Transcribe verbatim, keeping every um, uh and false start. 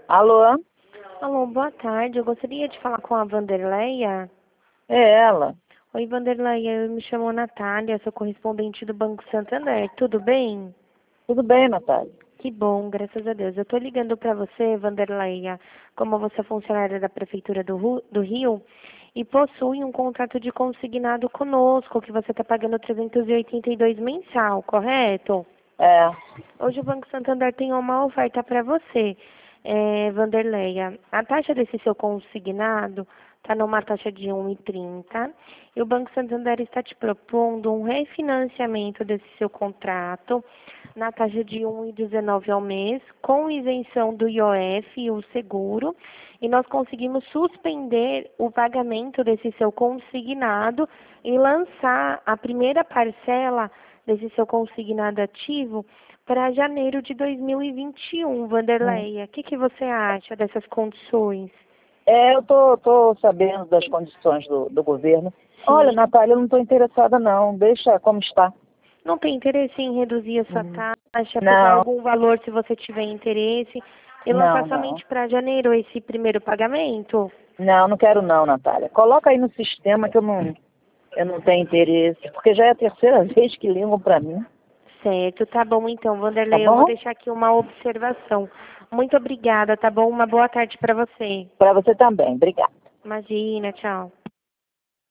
Alô? Alô, boa tarde. Eu gostaria de falar com a Vanderleia. É ela. Oi, Vanderleia. Eu me chamo Natália, sou correspondente do Banco Santander. Tudo bem? Tudo bem, Natália? Que bom, graças a Deus. Eu estou ligando para você, Vanderleia, como você é funcionária da Prefeitura do, Ru- do Rio e possui um contrato de consignado conosco, que você está pagando trezentos e oitenta e dois mensal, correto? É. Hoje o Banco Santander tem uma oferta para você, é, Vanderleia. A taxa desse seu consignado está numa taxa de um vírgula trinta e o Banco Santander está te propondo um refinanciamento desse seu contrato na taxa de um vírgula dezenove ao mês, com isenção do I O F e o seguro, e nós conseguimos suspender o pagamento desse seu consignado e lançar a primeira parcela desse seu consignado ativo para janeiro de dois mil e vinte e um, Hum. Vanderleia. O que, que você acha dessas condições? É, eu tô, tô sabendo das condições do, do governo. Olha, Sim. Natália, eu não estou interessada não. Deixa como está. Não tem interesse em reduzir a sua Hum. taxa, pegar Não, algum valor se você tiver interesse e lançar não, não. somente para janeiro esse primeiro pagamento? Não, não quero não, Natália. Coloca aí no sistema que eu não, eu não tenho interesse, porque já é a terceira vez que ligam para mim. Certo, tá bom então, Tá Vanderlei. Eu vou bom? deixar aqui uma observação. Muito obrigada, tá bom? Uma boa tarde para você. Para você também. Obrigada. Imagina, tchau.